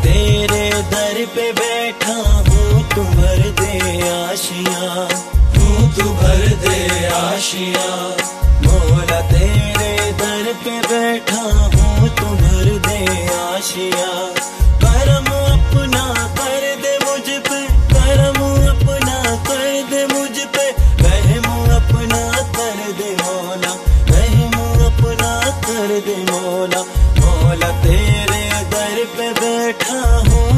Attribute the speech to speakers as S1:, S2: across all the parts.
S1: तेरे दर पे बैठा हूँ, तू भर दे आशियाँ, तू भर दे आशियाँ। मौला तेरे दर पे बैठा हूँ, तू भर दे आशियाँ। करम अपना कर दे मुझ पे, करम अपना कर दे मुझ पे, रहम अपना कर दे मौला, रहम अपना कर दे मौला। मौला तेरे दर पे बैठा हूँ,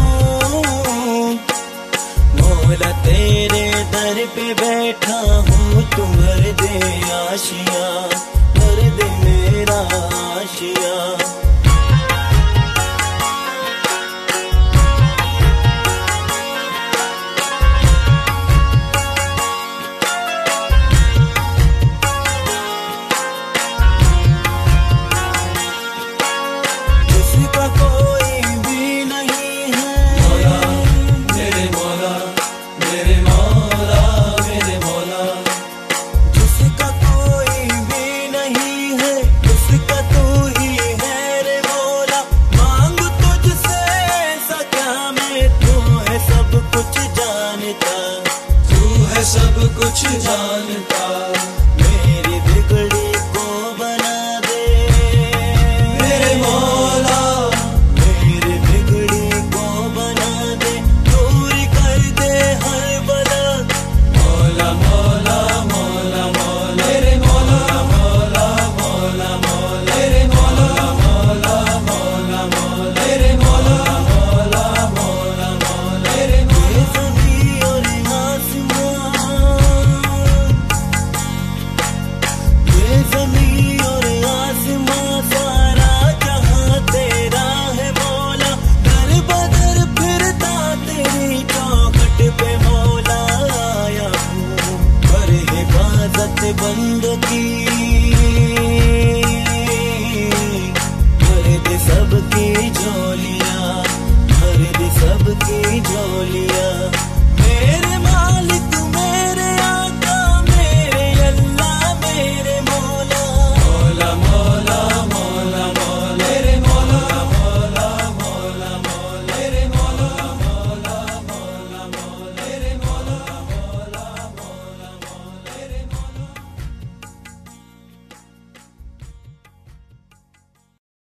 S1: मौला तेरे दर पे बैठा हूँ, तू भर दे आशियाँ, भर दे मेरा आशियाँ। सब कुछ जानता